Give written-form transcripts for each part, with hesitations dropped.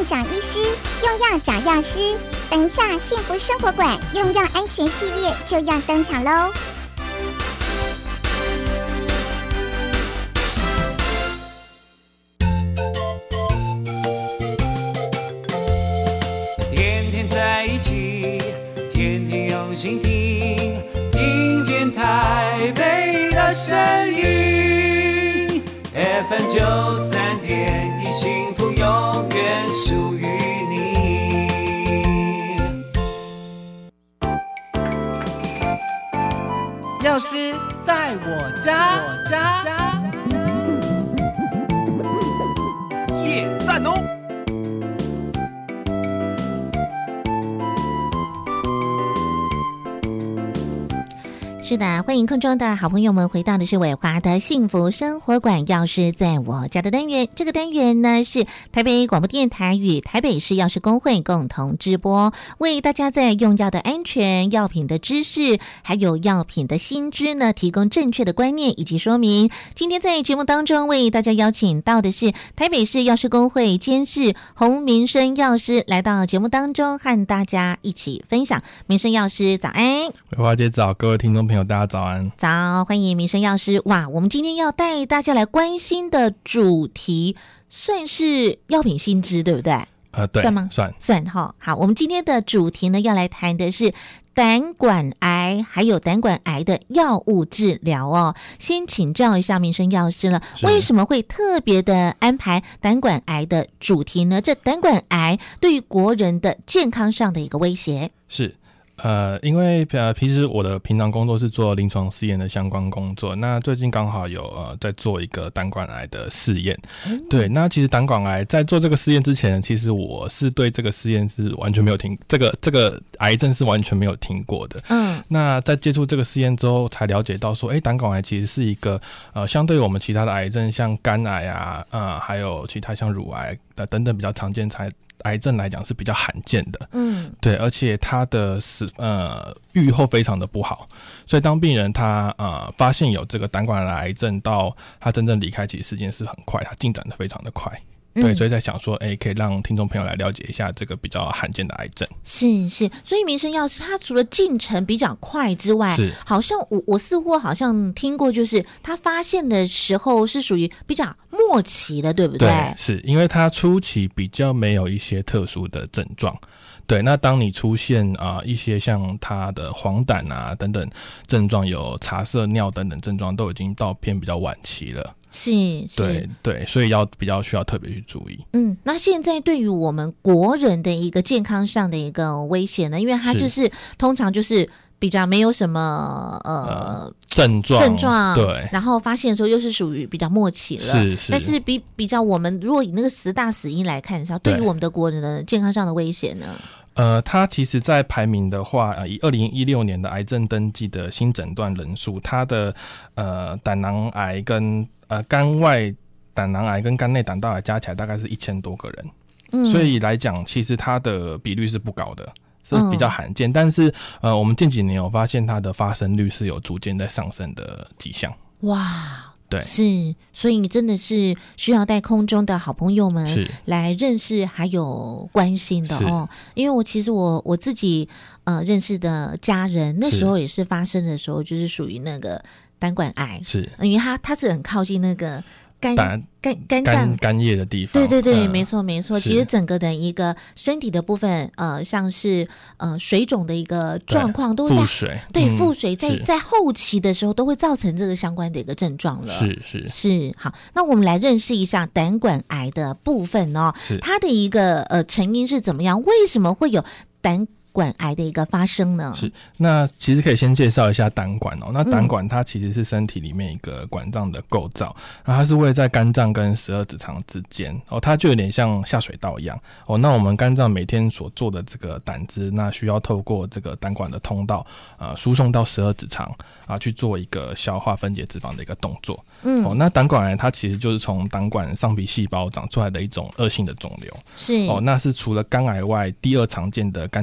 长医师，用药找药师。等一下，幸福生活馆用药安全系列就要登场喽！ 天天在一起，天天用心听，听见台北的声音。FM93.1，幸福永远属于你。 药师在我家， 耶，赞哦！ 是的，欢迎空中的好朋友们回到的是伟华的幸福生活馆，药师在我家的单元。这个单元呢是台北广播电台与台北市药师公会共同直播，为大家在用药的安全、药品的知识，还有药品的新知呢，提供正确的观念以及说明。今天在节目当中为大家邀请到的是台北市药师公会监事洪明生药师来到节目当中，和大家一起分享。明生药师早安。 伟华姐早，各位听众朋友大家早安。 早，欢迎明生药师。哇，我们今天要带大家来关心的主题算是药品新知，对不对？ 对， 算吗？算哈。好，我们今天的主题呢，要来谈的是胆管癌还有胆管癌的药物治疗哦。先请教一下明生药师了，为什么会特别的安排胆管癌的主题呢？这胆管癌对于国人的健康上的一个威胁是。因为平时我的平常工作是做临床试验的相关工作，那最近刚好有在做一个胆管癌的试验。对，那其实胆管癌在做这个试验之前，其实我是对这个试验是完全没有听，这个癌症是完全没有听过的。那在接触这个试验之后，才了解到说，胆管癌其实是一个相对于我们其他的癌症，像肝癌啊，还有其他像乳癌等等比较常见癌症来讲是比较罕见的，对，而且它的预后非常的不好，所以当病人他发现有这个胆管癌症到他真正离开，其实时间是很快，他进展的非常的快。对，所以在想说，可以让听众朋友来了解一下这个比较罕见的癌症。 是，所以明生药师他除了进程比较快之外，好像我似乎好像听过，就是他发现的时候是属于比较末期的，对不对？ 对，是因为他初期比较没有一些特殊的症状。对，那当你出现一些像他的黄疸啊等等症状，有茶色尿等等症状，都已经到偏比较晚期了。 是， 对，所以比较需要特别去注意。 那现在对于我们国人的一个健康上的一个威胁呢，因为它就是通常就是比较没有什么症状， 对， 然后发现的时候又是属于比较末期了，是，但是比较我们如果以那个10大死因来看的话，对于我们的国人的健康上的威胁呢？ 它其实在排名的话，以2016年的癌症登记的新诊断人数，它的胆囊癌跟肝外胆囊癌跟肝内胆道癌加起来大概是1000多个人，所以来讲，其实它的比率是不高的，是比较罕见。但是我们近几年有发现它的发生率是有逐渐在上升的迹象。 哇！ 对， 是，所以你真的是需要带空中的好朋友们来认识还有关心的哦。因为其实我自己认识的家人，那时候也是发生的时候，就是属于那个胆管癌，是因为它是很靠近那个肝脏肝叶的地方。 对，没错。其实整个的一个身体的部分，像是水肿的一个状况，都会腹水在后期的时候都会造成这个相关的一个症状了。是。好，那我们来认识一下胆管癌的部分哦，它的一个成因是怎么样？为什么会有胆管癌的一个发生呢？ 是，那其实可以先介绍一下胆管哦。那胆管它其实是身体里面一个管脏的构造，那它是位在肝脏跟十二指肠之间哦，它就有点像下水道一样哦。那我们肝脏每天所做的这个胆汁，那需要透过这个胆管的通道输送到十二指肠去做一个消化分解脂肪的一个动作。那胆管癌它其实就是从胆管上皮细胞长出来的一种恶性的肿瘤。是哦，那是除了肝癌外第二常见的肝胆恶性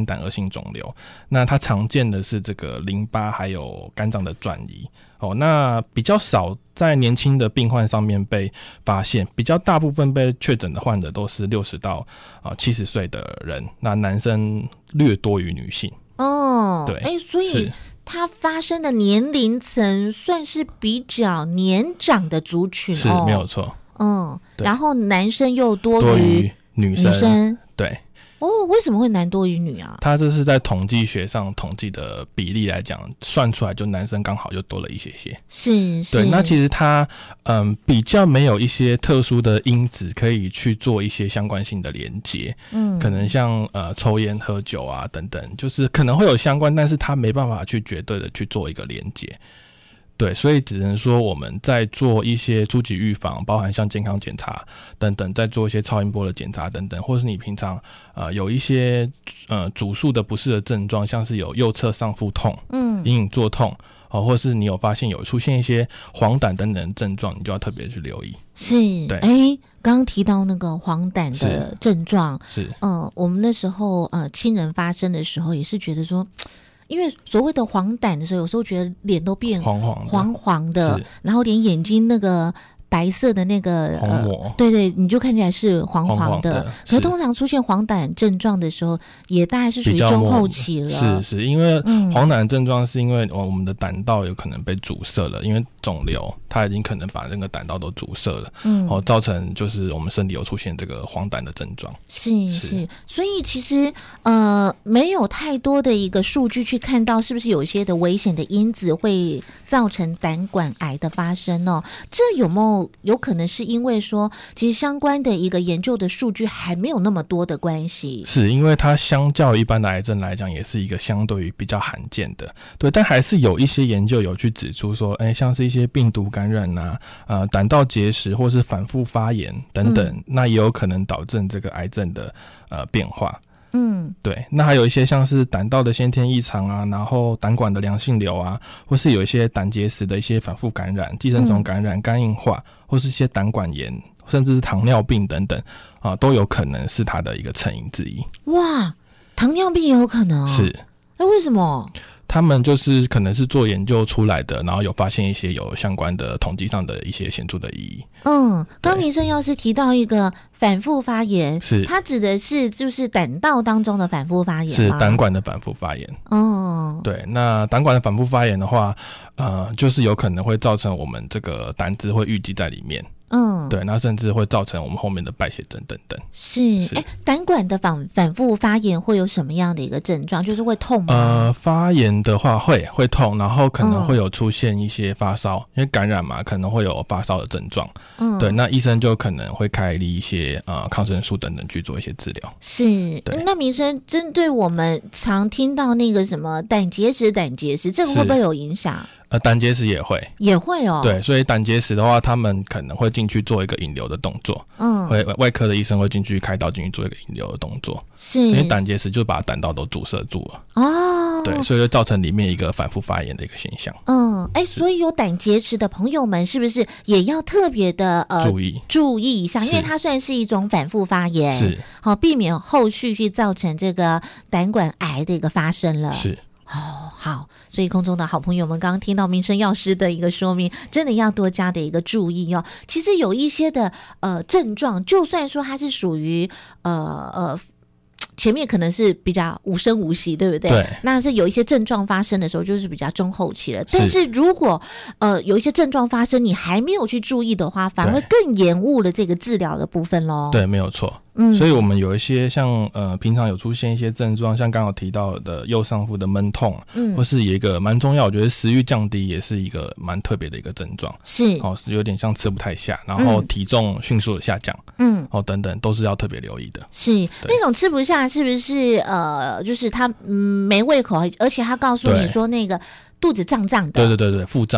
性肿瘤。那它常见的是这个淋巴还有肝脏的转移。那比较少在年轻的病患上面被发现，比较大部分被确诊的患者都是60到70岁的人，那男生略多于女性。对， 所以它发生的年龄层算是比较年长的族群， 是没有错。 然后男生又多于女生，对。 为什么会男多于女啊？ 它这是在统计学上统计的比例来讲，算出来就男生刚好就多了一些。 是， 对。那其实它比较没有一些特殊的因子可以去做一些相关性的连结。可能像抽烟、喝酒啊等等，就是可能会有相关，但是它没办法去绝对的去做一个连结。对，所以只能说我们在做一些初级预防，包含像健康检查等等，在做一些超音波的检查等等，或是你平常有一些主诉的不适的症状，像是有右侧上腹痛、隐隐作痛，或是你有发现有出现一些黄疸等等的症状，你就要特别去留意。 是， 对， 刚刚提到那个黄疸的症状， 是， 我们那时候亲人发生的时候，也是觉得说。因为所谓的黄疸的时候，有时候觉得脸都变黄的，然后连眼睛那个白色的那个虹膜， 对，你就看起来是黄黄的。可是通常出现黄疸症状的时候，也大概是属于中后期了。 是因为黄疸症状是因为我们的胆道有可能被阻塞了，因为肿瘤它已经可能把那个胆道都阻塞了，造成就是我们身体有出现这个黄疸的症状。是， 所以其实没有太多的一个数据去看到是不是有一些的危险的因子会造成胆管癌的发生哦。这有可能是因为说其实相关的一个研究的数据还没有那么多的关系？是因为它相较一般的癌症来讲，也是一个相对于比较罕见的。对，但还是有一些研究有去指出说，像是一些病毒感染啊、胆道结石或是反复发炎等等，那也有可能导致这个癌症的变化。对，那还有一些像是胆道的先天异常啊，然后胆管的良性瘤啊，或是有一些胆结石的一些反复感染、寄生虫感染、肝硬化，或是一些胆管炎，甚至是糖尿病等等都有可能是它的一个成因之一。 哇，糖尿病也有可能是？ 为什么？ 他们就是可能是做研究出来的，然后有发现一些有相关的统计上的一些显著的意义。 刚明生要是提到一个反复发炎， 是它指的是就是胆道当中的反复发炎吗？ 是胆管的反复发炎。对，那胆管的反复发炎的话，就是有可能会造成我们这个胆汁会淤积在里面。对，那甚至会造成我们后面的败血症等等。是， 胆管的反复发炎会有什么样的一个症状？就是会痛吗？ 发炎的话会痛，然后可能会有出现一些发烧，因为感染嘛，可能会有发烧的症状。对，那医生就可能会开立一些抗生素等等去做一些治疗。 是，那明生针对我们常听到那个什么胆结石，这个会不会有影响？ 胆结石也会哦。 对，所以胆结石的话，他们可能会进去做一个引流的动作。外科的医生会进去开刀进去做一个引流的动作。是，因为胆结石就把胆道都阻塞住了。对，所以就造成里面一个反复发炎的一个现象。 所以有胆结石的朋友们是不是也要特别的注意一下？因为它算是一种反复发炎，是好避免后续去造成这个胆管癌的一个发生了。是。好，所以空中的好朋友们刚刚听到民生药师的一个说明，真的要多加的一个注意哦。其实有一些的症状，就算说它是属于前面可能是比较无声无息，对不对？对。那是有一些症状发生的时候，就是比较中后期了。但是如果有一些症状发生，你还没有去注意的话，反而会更延误了这个治疗的部分咯。 对，没有错。所以我们有一些像平常有出现一些症状，像刚刚提到的右上腹的闷痛，或是有一个蛮重要，我觉得食欲降低也是一个蛮特别的一个症状。是有点像吃不太下，然后体重迅速的下降，等等都是要特别留意的。 是那种吃不下，是不是就是他没胃口，而且他告诉你说那个肚子胀胀的？ 对，腹胀感。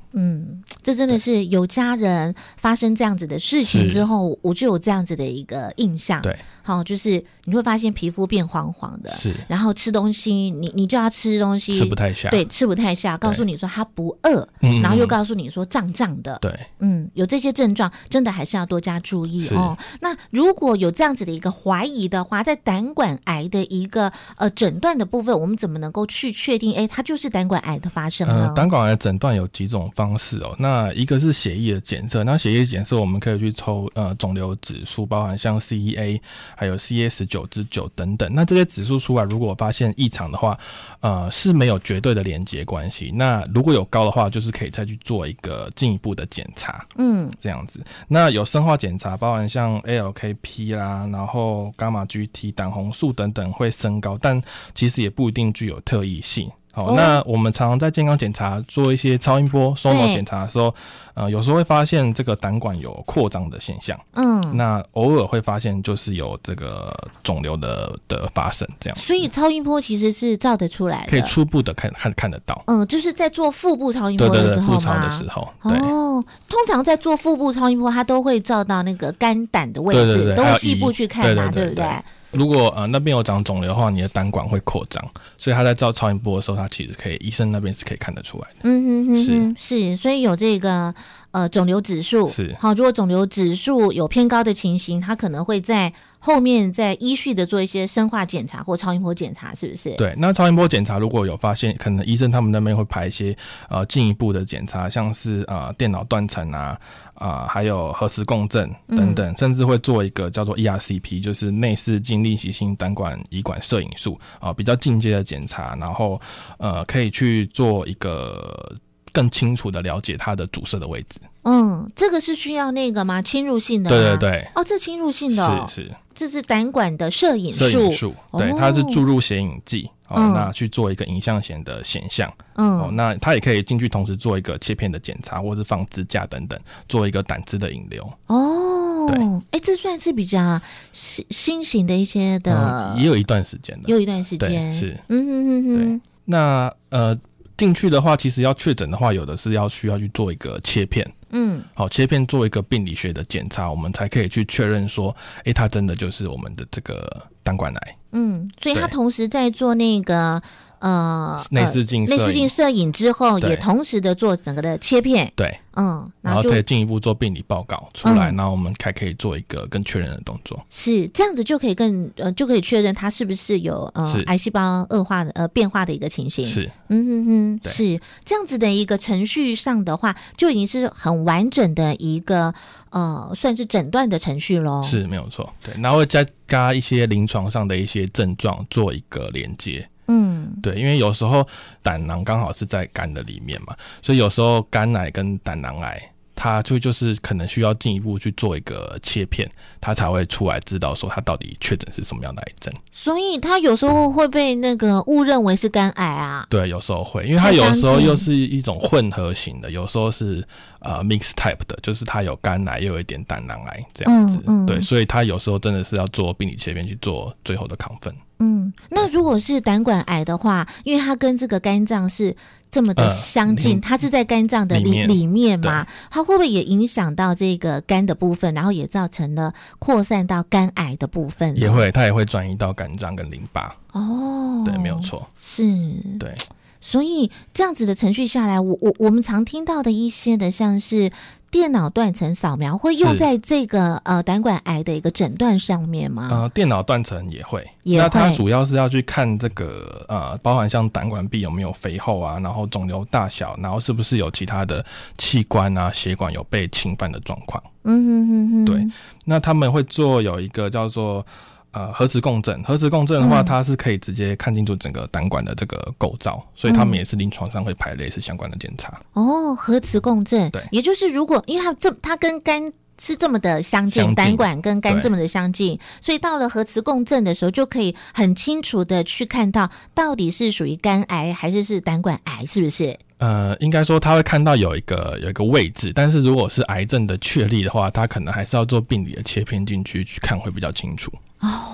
这真的是有家人发生这样子的事情之后，我就有这样子的一个印象。 对， 好，就是你会发现皮肤变黄黄的， 是， 然后吃东西，你就要吃东西， 吃不太下， 对，吃不太下，告诉你说他不饿，然后又告诉你说胀胀的， 对， 有这些症状，真的还是要多加注意哦。那如果有这样子的一个怀疑的话，在胆管癌的一个诊断的部分，我们怎么能够去确定，它就是胆管癌的发生呢？ 胆管癌诊断有几种方式哦。那一个是血液的检测，那血液检测我们可以去抽肿瘤指数，包含像 CEA 还有 CS9/9等等。那这些指数出来，如果发现异常的话，是没有绝对的连结关系。那如果有高的话，就是可以再去做一个进一步的检查，这样子。那有生化检查，包含像 ALKP 啦，然后伽马 GT、胆红素等等会升高，但其实也不一定具有特异性。好，那我们常常在健康检查做一些超音波、收膜检查的时候，有时候会发现这个胆管有扩张的现象，那偶尔会发现就是有这个肿瘤的发生这样。 所以超音波其实是照得出来的， 可以初步的看得到。 就是在做腹部超音波的时候吗？ 腹超的时候，对。 通常在做腹部超音波，它都会照到那个肝胆的位置， 对， 都会细部去看嘛，对不对？ 如果那边有长肿瘤的话，你的胆管会扩张，所以他在照超音波的时候，他其实可以，医生那边是可以看得出来的。 是，所以有这个肿瘤指数是好，如果肿瘤指数有偏高的情形，他可能会在后面再依序的做一些生化检查或超音波检查，是不是？ 对，那超音波检查如果有发现，可能医生他们那边会排一些进一步的检查，像是电脑断层还有核磁共振等等，甚至会做一个叫做 ERCP， 就是内视镜逆袭性胆管胰管摄影术比较进阶的检查，然后可以去做一个更清楚的了解它的阻塞的位置。 这个是需要那个吗？侵入性的吗？ 对。 这侵入性的是。 这是胆管的摄影术， 对，它是注入显影剂，那去做一个影像显的显像，那它也可以进去同时做一个切片的检查，或是放支架等等，做一个胆汁的引流。对， 这算是比较新型的一些的， 也有一段时间的，是，对，那进去的话，其实要确诊的话，有的是需要去做一个切片。切片做一个病理学的检查，我们才可以去确认说，它真的就是我们的这个胆管癌。 所以他同时在做那个内视镜摄影之后，也同时的做整个的切片。 对，然后可以进一步做病理报告出来，然后我们才可以做一个更确认的动作。 是这样子就可以就可以确认它是不是有癌细胞恶化的变化的一个情形。 是， 是这样子的一个程序上的话，就已经是很完整的一个算是诊断的程序咯。 是，没有错。对，然后再加一些临床上的一些症状做一个连接。对，因为有时候胆囊刚好是在肝的里面嘛，所以有时候肝癌跟胆囊癌它就是可能需要进一步去做一个切片，它才会出来知道说它到底确诊是什么样的癌症。 所以它有时候会被那个误认为是肝癌啊。 对，有时候会，因为它有时候又是一种混合型的，有时候是mix type 的，就是它有肝癌又有一点胆囊癌这样子。对，所以它有时候真的是要做病理切片去做最后的抗分。 那如果是胆管癌的话，因为它跟这个肝脏是这么的相近，它是在肝脏的里面嘛，它会不会也影响到这个肝的部分，然后也造成了扩散到肝癌的部分呢？ 也会，它也会转移到肝脏跟淋巴。对，没有错。 是， 对。 所以这样子的程序下来，我们常听到的一些的，像是电脑断层扫描，会用在这个胆管癌的一个诊断上面吗？ 电脑断层也会，那它主要是要去看这个包含像胆管壁有没有肥厚啊，然后肿瘤大小，然后是不是有其他的器官啊、血管有被侵犯的状况。对，那他们会做有一个叫做核磁共振。核磁共振的话，它是可以直接看清楚整个胆管的这个构造，所以他们也是临床上会排类似相关的检查。 核磁共振， 对， 也就是如果因为它跟肝是这么的相近，胆管跟肝这么的相近，所以到了核磁共振的时候，就可以很清楚的去看到到底是属于肝癌还是胆管癌，是不是？ 应该说他会看到有一个位置，但是如果是癌症的确立的话，他可能还是要做病理的切片进去看会比较清楚。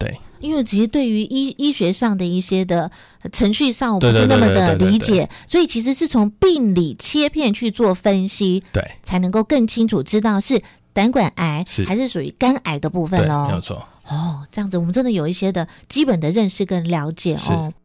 对， 因为其实对于医学上的一些的程序上我不是那么的理解，所以其实是从病理切片去做分析， 对，才能够更清楚知道是胆管癌还是属于肝癌的部分咯。 没有错。 这样子我们真的有一些的基本的认识跟了解哦。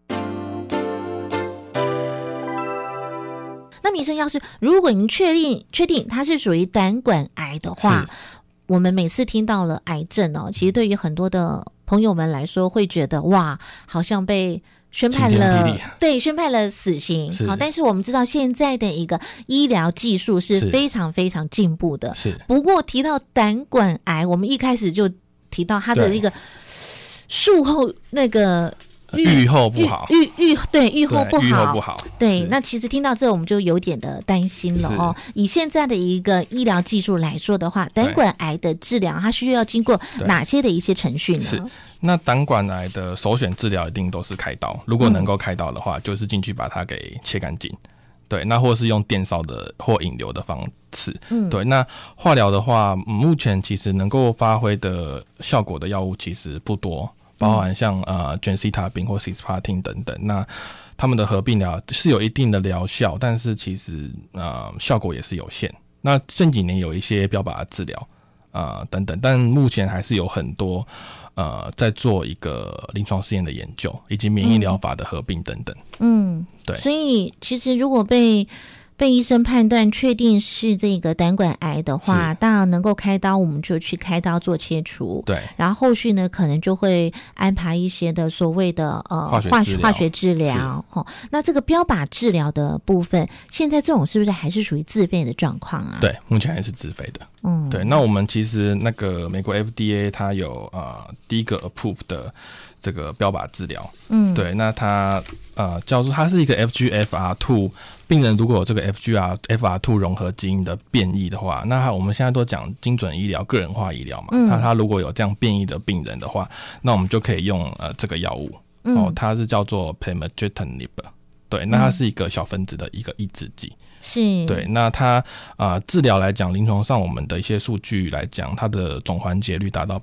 那医生，要是如果您确定它是属于胆管癌的话，我们每次听到了癌症哦，其实对于很多的朋友们来说会觉得哇，好像被宣判了死刑。好，但是我们知道现在的一个医疗技术是非常非常进步的。不过提到胆管癌，我们一开始就提到它的一个术后那个预后不好， 预后不好。对，那其实听到这我们就有点的担心了哦。以现在的一个医疗技术来说的话，胆管癌的治疗它需要经过哪些的一些程序呢？ 那胆管癌的首选治疗一定都是开刀，如果能够开刀的话，就是进去把它给切干净。对，那或是用电烧的或引流的方式。对，那化疗的话，目前其实能够发挥的效果的药物其实不多。包含像卷西塔宾或 cisplatin 等等，那他们的合并疗是有一定的疗效，但是其实效果也是有限。那近几年有一些标靶治疗等等，但目前还是有很多在做一个临床试验的研究，以及免疫疗法的合并等等。对。 所以其实如果被医生判断确定是这个胆管癌的话，当然能够开刀我们就去开刀做切除。 对， 然后后续呢可能就会安排一些的所谓的化学治疗。那这个标靶治疗的部分，现在这种是不是还是属于自费的状况啊？ 对，目前还是自费的。对，那我们其实那个美国 FDA 它有第一个 approve 的这个标靶治疗。对，那它叫做它是一个 FGFR2， 病人如果有这个 FGFR2 融合基因的变异的话，那我们现在都讲精准医疗、个人化医疗嘛。那他如果有这样变异的病人的话，那我们就可以用这个药物。它是叫做 pemigatinib。对，那它是一个小分子的一个抑制剂。对，那它治疗来讲，临床上我们的一些数据来讲，它的总缓解率达到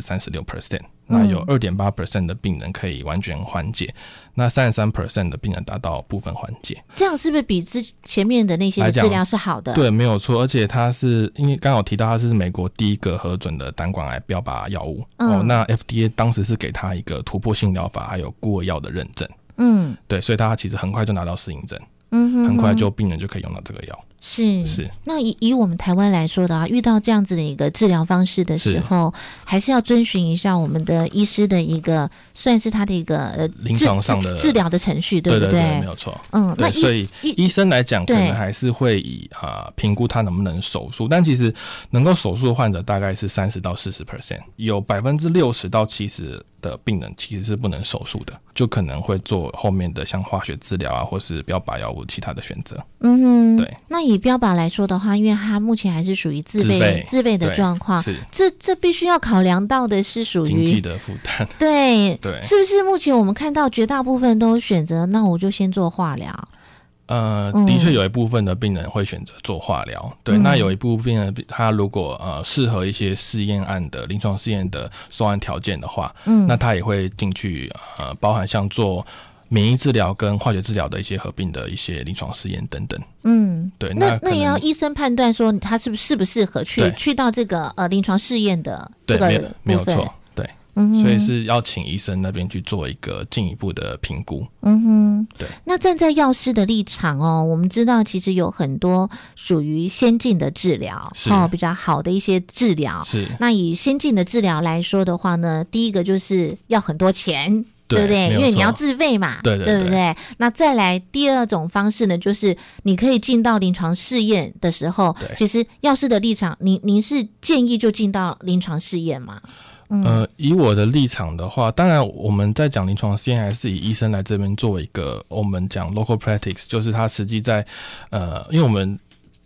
36%，那有 2.8% 的病人可以完全缓解，那 33% 的病人达到部分缓解。 这样是不是比前面的那些的治疗是好的？ 对，没有错。而且它是因为刚好提到它是美国第一个核准的胆管癌标靶药物。那 FDA 当时是给它一个突破性疗法还有孤儿药的认证。对，所以它其实很快就拿到适应症。很快就病人就可以用到这个药。 是。那以我们台湾来说的话，遇到这样子的一个治疗方式的时候，还是要遵循一下我们的医师的一个算是他的一个临床上的治疗的程序，对不对？ 对，没有错。对，所以医生来讲，可能还是会以评估他能不能手术，但其实能够手术的患者大概是30%到40%，有60%到70%的病人其实是不能手术的，就可能会做后面的像化学治疗或是标靶药物其他的选择。对。 那以标靶来说的话，因为它目前还是属于自费的状况，这必须要考量到的是属于经济的负担。 对，是不是目前我们看到绝大部分都选择，那我就先做化疗？ 的确有一部分的病人会选择做化疗。对，那有一部分人他如果适合一些试验案的临床试验的收案条件的话，那他也会进去包含像做免疫治疗跟化学治疗的一些合并的一些临床试验等等。对，那也要医生判断说他适不适合去到这个临床试验的这个部分。 没有错。对。所以是要请医生那边去做一个进一步的评估。对。 那站在药师的立场我们知道其实有很多属于先进的治疗，比较好的一些治疗。那以先进的治疗来说的话呢，第一个就是要很多钱。对不对？因为你要自费嘛，对不对？那再来第二种方式呢，就是你可以进到临床试验的时候，其实药师的立场，您是建议就进到临床试验吗？ 以我的立场的话，当然我们在讲临床试验，还是以医生来这边做一个我们讲 local practice， 就是他实际在因为我们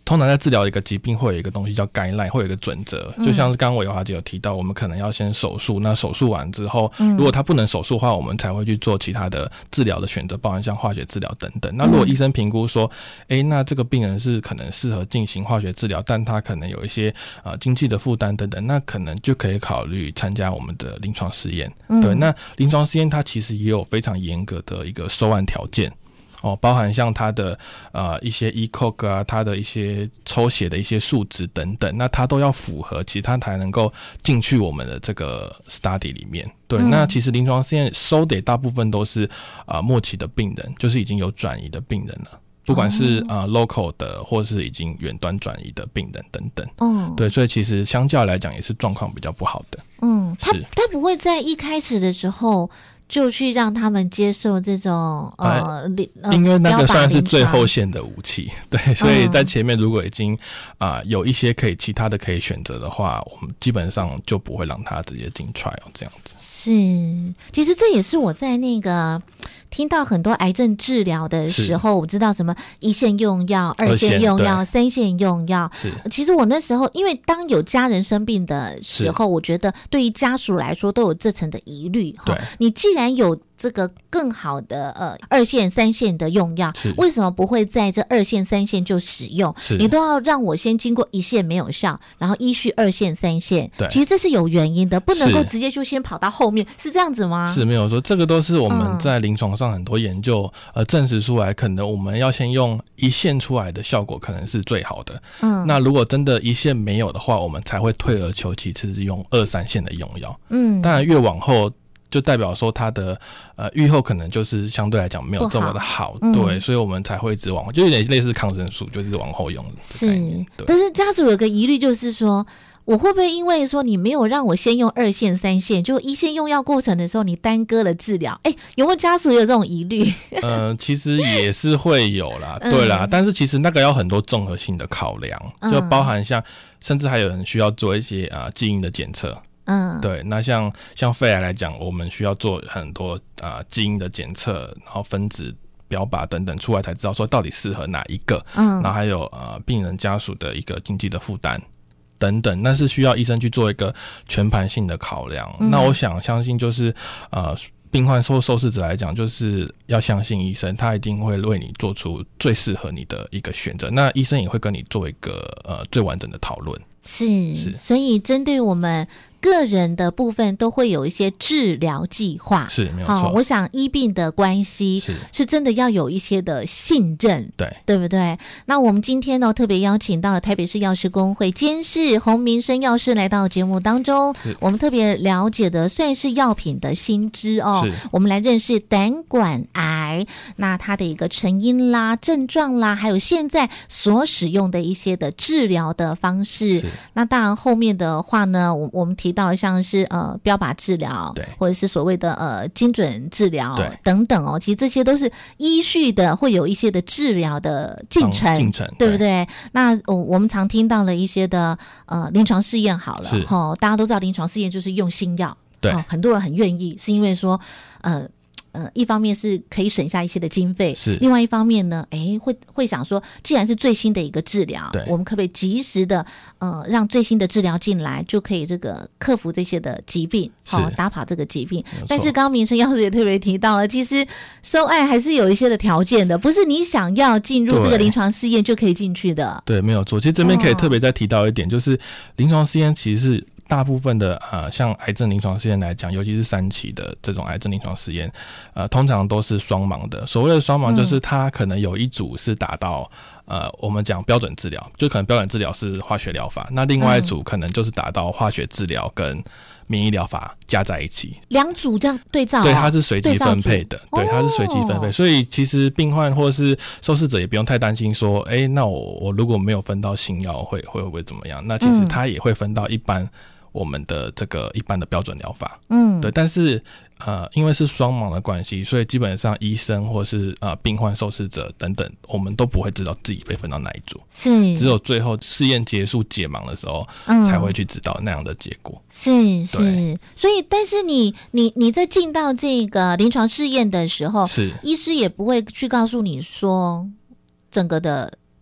通常在治疗一个疾病会有一个东西叫 guideline， 会有一个准则，就像是刚刚伟华姐有提到，我们可能要先手术，那手术完之后，如果他不能手术的话，我们才会去做其他的治疗的选择，包含像化学治疗等等。那如果医生评估说，那这个病人是可能适合进行化学治疗，但他可能有一些经济的负担等等，那可能就可以考虑参加我们的临床试验。对，那临床试验它其实也有非常严格的一个收案条件。包含像它的一些 ECOG 啊，它的一些抽血的一些数值等等，那它都要符合，其实它才能够进去我们的这个 study 里面。对，那其实临床试验收的大部分都是末期的病人，就是已经有转移的病人了。不管是local 的，或是已经远端转移的病人等等，对，所以其实相较来讲也是状况比较不好的。 他不会在一开始的时候就去让他们接受这种因为那个算是最后线的武器，对，所以在前面如果已经有一些其他的可以选择的话，我们基本上就不会让他直接进 trial 这样子。 是，其实这也是我在那个听到很多癌症治疗的时候，我知道什么1线用药、2线用药、3线用药。其实我那时候，因为当有家人生病的时候，我觉得对于家属来说都有这层的疑虑。你既然有这个更好的2线、3线的用药，为什么不会在这2线、3线就使用？你都要让我先经过1线没有效，然后依序2线、3线。其实这是有原因的，不能够直接就先跑到后面，是这样子吗？ 是没有说，这个都是我们在临床上很多研究证实出来，可能我们要先用1线出来的效果可能是最好的。那如果真的1线没有的话，我们才会退而求其次，是用2、3线的用药。当然越往后，就代表说它的预后可能就是相对来讲没有这么的好，对，所以我们才会一直往后，就有点类似抗生素，就是往后用的。 是，但是家属有个疑虑，就是说我会不会因为说你没有让我先用2线、3线，就1线用药过程的时候你耽搁了治疗？有没有家属有这种疑虑？ 其实也是会有啦，对啦，但是其实那个要很多综合性的考量，就包含像甚至还有人需要做一些基因的检测。对，那像肺癌来讲，我们需要做很多基因的检测，然后分子标靶等等出来才知道说到底适合哪一个。然后还有病人家属的一个经济的负担等等，那是需要医生去做一个全盘性的考量。那我相信就是病患或受试者来讲，就是要相信医生，他一定会为你做出最适合你的一个选择。那医生也会跟你做一个最完整的讨论。 是，所以针对我们个人的部分都会有一些治疗计划， 是没有错。 我想医病的关系是真的要有一些的信任，对不对？那我们今天呢特别邀请到了台北市药师公会监事洪明生药师来到节目当中，我们特别了解的算是药品的新知我们来认识胆管癌，那它的一个成因啦、症状啦，还有现在所使用的一些的治疗的方式。那当然后面的话呢，我们提到了像是标靶治疗，或者是所谓的精准治疗等等其实这些都是依序的会有一些的治疗的进程，对不对？那我们常听到了一些的临床试验好了，大家都知道临床试验就是用新药，很多人很愿意，是因为说一方面是可以省下一些的经费，另外一方面呢，会想说，既然是最新的一个治疗，我们可不可以及时的让最新的治疗进来，就可以这个克服这些的疾病，打跑这个疾病。但是刚刚明生药师也特别提到了，其实收案还是有一些的条件的，不是你想要进入这个临床试验就可以进去的。对， 没有错。其实这边可以特别再提到一点，就是临床试验其实是大部分的像癌症临床试验来讲，尤其是3期的这种癌症临床试验，通常都是双盲的。所谓的双盲，就是它可能有一组是达到我们讲标准治疗，就可能标准治疗是化学疗法，那另外一组可能就是达到化学治疗跟免疫疗法加在一起 ，2组这样对照， 对，它是随机分配的，对，它是随机分配，所以其实病患或是受试者也不用太担心说，那我如果没有分到新药会不会怎么样？那其实它也会分到一般我们的这个一般的标准疗法，对，但是因为是双盲的关系，所以基本上医生或是病患、受试者等等，我们都不会知道自己被分到哪一组，是只有最后试验结束解盲的时候，才会去知道那样的结果。 是，所以但是你在进到这个临床试验的时候，是医师也不会去告诉你说整个的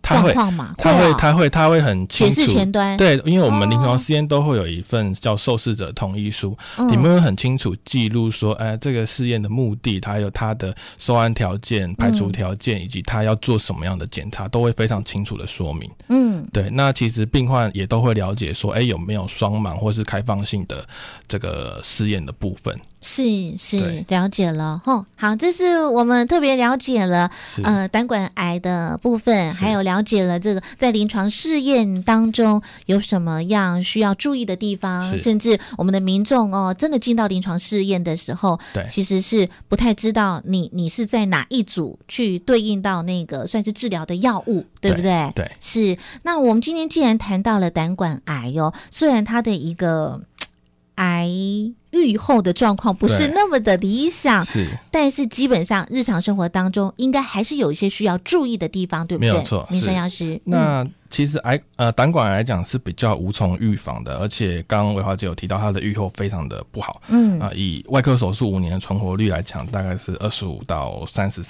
状况嘛？ 他会很清楚解释前端。 对，因为我们临床试验都会有一份叫受试者同意书，里面会很清楚记录说，这个试验的目的，还有它的收案条件、排除条件，以及他要做什么样的检查，都会非常清楚的说明。对。那其实病患也都会了解说，有没有双盲或是开放性的这个试验的部分。 是了解了好，这是我们特别了解了胆管癌的部分，还有了解了这个在临床试验当中有什么样需要注意的地方，甚至我们的民众真的进到临床试验的时候，其实是不太知道你是在哪一组去对应到那个算是治疗的药物，对不对？ 对， 是。那我们今天既然谈到了胆管癌虽然它的一个癌预后的状况不是那么的理想，但是基本上日常生活当中应该还是有一些需要注意的地方，对不对？没有错，民生药师。 那其实胆管癌来讲是比较无从预防的，而且刚刚维华姐有提到它的预后非常的不好。以外科手术5年的存活率来讲，大概是25到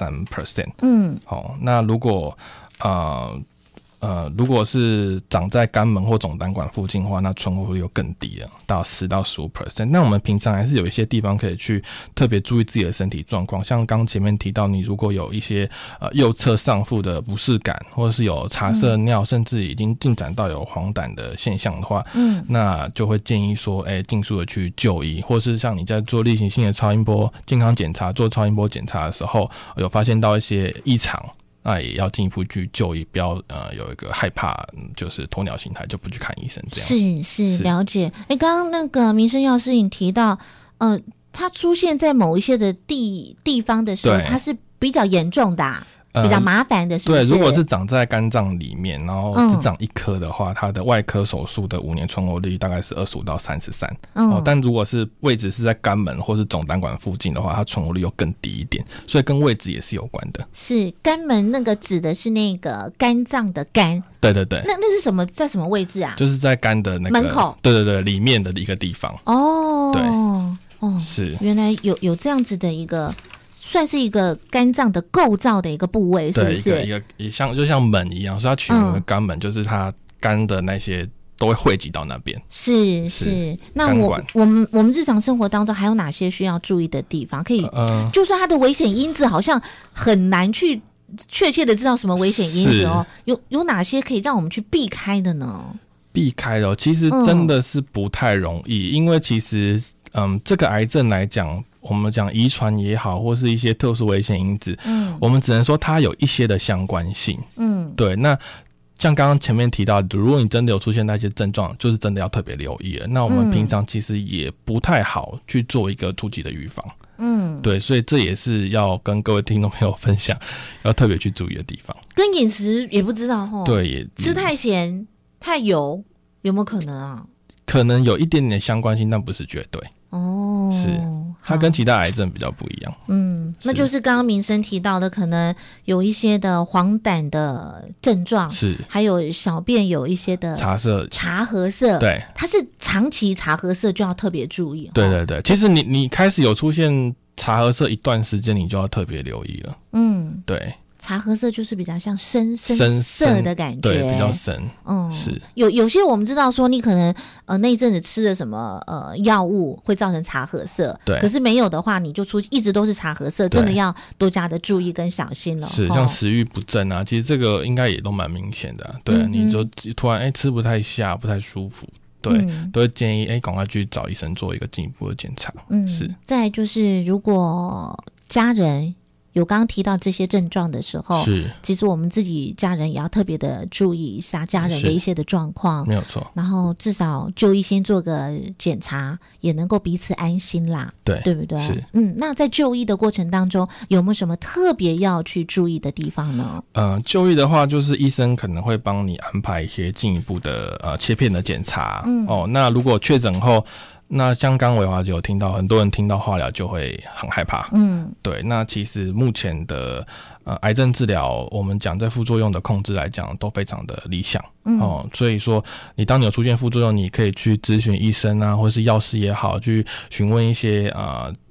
33%。好，那如果如果是长在肛门或总胆管附近的话，那存活率又更低了，到10到15%。那我们平常还是有一些地方可以去特别注意自己的身体状况，像刚前面提到，你如果有一些右侧上腹的不适感，或者是有茶色尿，甚至已经进展到有黄疸的现象的话，那就会建议说，尽速的去就医，或是像你在做例行性的超音波健康检查、做超音波检查的时候，有发现到一些异常。那也要进一步去就医，不要有一个害怕，就是鸵鸟心态就不去看医生这样。 是了解。刚刚那个民生药师你提到，它出现在某一些的地方的时候，它是比较严重的比较麻烦的是不是？ 对，如果是长在肝脏里面，然后只长一颗的话，它的外科手术的5年存活率大概是25到33。但如果是位置是在肝门或是总胆管附近的话，它存活率又更低一点，所以跟位置也是有关的。 是肝门那个指的是那个肝脏的肝。 对。 那是什么？在什么位置啊？ 就是在肝的那个门口。 对，里面的一个地方。对，是原来有这样子的一个。算是一个肝脏的构造的一个部位，是不是？ 对，也就像门一样，所以它取名为肝门，就是它肝的那些都会汇集到那边。 是。那我们日常生活当中还有哪些需要注意的地方？可以，就算它的危险因子好像很难去确切的知道什么危险因子有哪些可以让我们去避开的呢？ 避开的其实真的是不太容易，因为其实这个癌症来讲。我们讲遗传也好，或是一些特殊危险因子，我们只能说它有一些的相关性。对。那像刚刚前面提到的，如果你真的有出现那些症状，就是真的要特别留意了。那我们平常其实也不太好去做一个初级的预防。对，所以这也是要跟各位听众朋友分享，要特别去注意的地方。 跟饮食也不知道对，也吃太咸、太油，有没有可能啊？ 可能有一点点相关性，但不是绝对。是它跟其他癌症比较不一样。 那就是刚刚民生提到的，可能有一些的黄疸的症状， 是还有小便有一些的茶褐色， 对， 它是长期茶褐色就要特别注意。 对，其实你开始有出现茶褐色一段时间，你就要特别留意了。对。 茶褐色就是比较像深色的感觉， 对，比较深。是有些我们知道说你可能那一阵子吃了什么药物会造成茶褐色， 对。 可是没有的话，你就一直都是茶褐色，真的要多加的注意跟小心了。 是像食欲不振啊，其实这个应该也都蛮明显的。对，你就突然吃不太下，不太舒服。对，都会建议赶快去找医生做一个进一步的检查。是。再来就是如果家人有刚刚提到这些症状的时候，其实我们自己家人也要特别的注意一下家人的一些的状况， 没有错。 然后至少就医先做个检查，也能够彼此安心啦，对不对？是。那在就医的过程当中，有没有什么特别要去注意的地方呢？ 就医的话，就是医生可能会帮你安排一些进一步的切片的检查。那如果确诊后。那像刚维华就有听到，很多人听到化疗就会很害怕。对。那其实目前的癌症治疗，我们讲在副作用的控制来讲，都非常的理想。所以说，当你有出现副作用，你可以去咨询医生啊，或是药师也好，去询问一些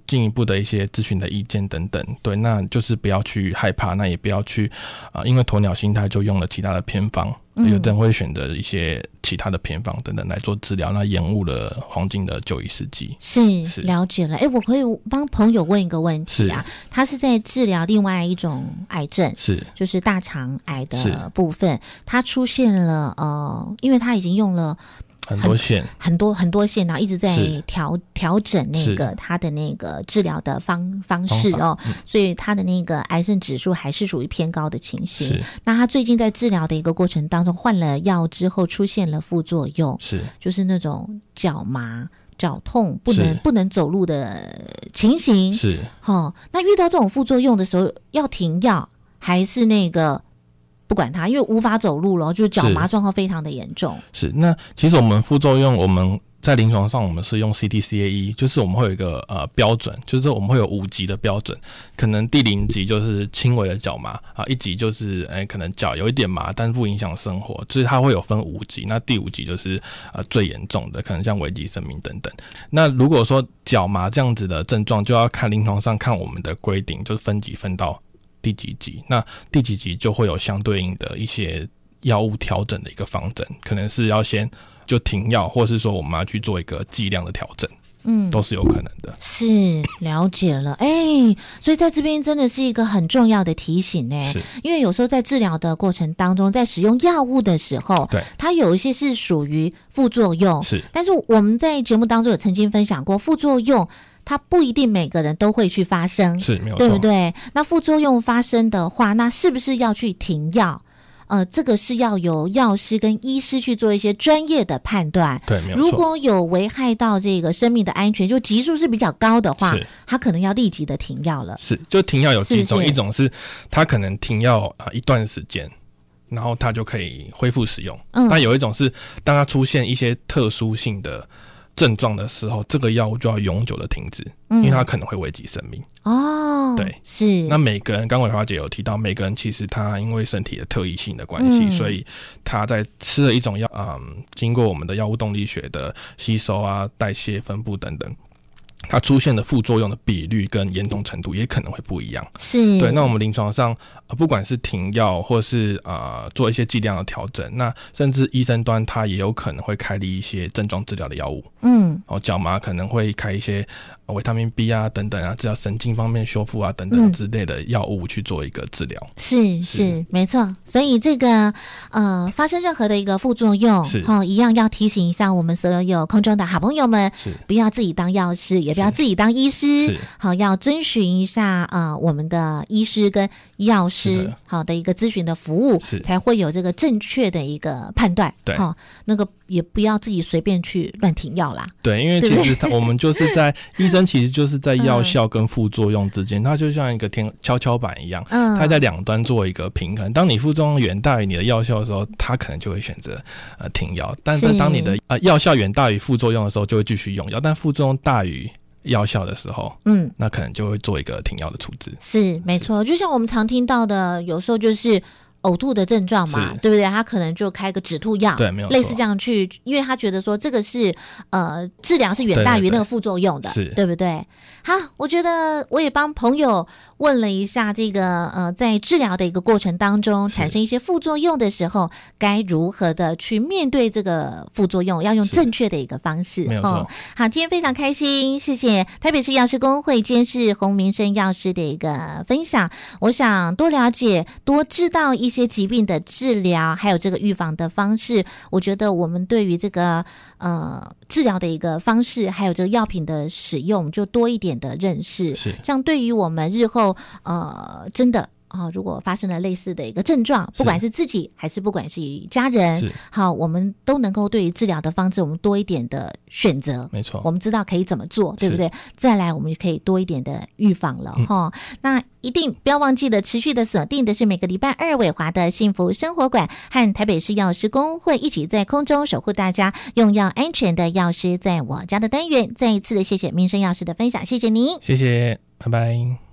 进一步的一些咨询的意见等等。对，那就是不要去害怕，那也不要去因为鸵鸟心态就用了其他的偏方。有的人会选择一些其他的偏方等等来做治疗，那延误了黄金的就医时机。 是了解了。我可以帮朋友问一个问题啊，他是在治疗另外一种癌症，就是大肠癌的部分，他出现了因为他已经用了很多线， 很多线，然后一直在调整那个他的那个治疗的方式哦，所以他的那个癌症指数还是属于偏高的情形。那他最近在治疗的一个过程当中，换了药之后出现了副作用，就是那种脚麻、脚痛、不能走路的情形。那遇到这种副作用的时候，要停药还是那个？不管它，因为无法走路了，就是脚麻状况非常的严重。 那其实我们副作用，我们在临床上我们是用 CTCAE， 就是我们会有一个标准，就是我们会有5级的标准，可能第0级就是轻微的脚麻1级就是可能脚有一点麻，但不影响生活，就是它会有分5级。那第5级就是最严重的，可能像危及生命等等。那如果说脚麻这样子的症状，就要看临床上看我们的规定，就是分级分到第几级，那第几级就会有相对应的一些药物调整的一个方针，可能是要先就停药，或是说我们要去做一个剂量的调整，都是有可能的。 是，了解了。所以在这边真的是一个很重要的提醒因为有时候在治疗的过程当中，在使用药物的时候，它有一些是属于副作用，但是我们在节目当中有曾经分享过，副作用它不一定每个人都会去发生， 没有错， 对不对？那副作用发生的话，那是不是要去停药？这个是要由药师跟医师去做一些专业的判断。 对，没有错。 如果有危害到这个生命的安全，就级数是比较高的话，他可能要立即的停药了。 就停药有几种，一种是他可能停药一段时间，然后他就可以恢复使用。那有一种是当他出现一些特殊性的症状的时候，这个药物就要永久的停止，因为它可能会危及生命。对， 是。 那每个人，刚伟华姐有提到，每个人其实他因为身体的特异性的关系，所以他在吃了一种药，经过我们的药物动力学的吸收代谢、分布等等，它出现的副作用的比率跟严重程度也可能会不一样。对。那我们临床上不管是停药或是做一些剂量的调整，那甚至医生端他也有可能会开立一些症状治疗的药物。脚麻可能会开一些维他命 B 等等治疗神经方面修复等等之类的药物去做一个治疗。 是没错。所以这个发生任何的一个副作用一样要提醒一下我们所有空中的好朋友们，不要自己当药师，也不要自己当医师，要遵循一下我们的医师跟药师好的一个咨询的服务，才会有这个正确的一个判断。那个也不要自己随便去乱停药啦。 对，因为其实我们就是在医生其实就是在药效跟副作用之间，它就像一个跷跷板一样，它在两端做一个平衡。当你副作用远大于你的药效的时候，它可能就会选择停药，但是当你的药效远大于副作用的时候，就会继续用药，但副作用大于药效的时候，那可能就会做一个停药的处置。 是没错，就像我们常听到的，有时候就是呕吐的症状嘛，对不对？他可能就开个止吐药， 对，没有错， 类似这样去，因为他觉得说这个是治疗是远大于那个副作用的，对不对？好，我觉得我也帮朋友问了一下这个在治疗的一个过程当中产生一些副作用的时候，该如何的去面对这个副作用，要用正确的一个方式。 没有错。 好，今天非常开心，谢谢台北市药师公会监事洪明生药师的一个分享。我想多了解、多知道一些疾病的治疗，还有这个预防的方式，我觉得我们对于这个治疗的一个方式，还有这个药品的使用，就多一点的认识。这样对于我们日后真的如果发生了类似的一个症状，不管是自己还是不管是家人，好，我们都能够对于治疗的方式，我们多一点的选择。 没错， 我们知道可以怎么做，对不对？再来，我们就可以多一点的预防了那一定不要忘记了持续的锁定的是每个礼拜二伟华的幸福生活馆和台北市药师公会一起在空中守护大家，用药安全的药师在我家的单元。再一次的谢谢民生药师的分享，谢谢您， 谢谢，拜拜。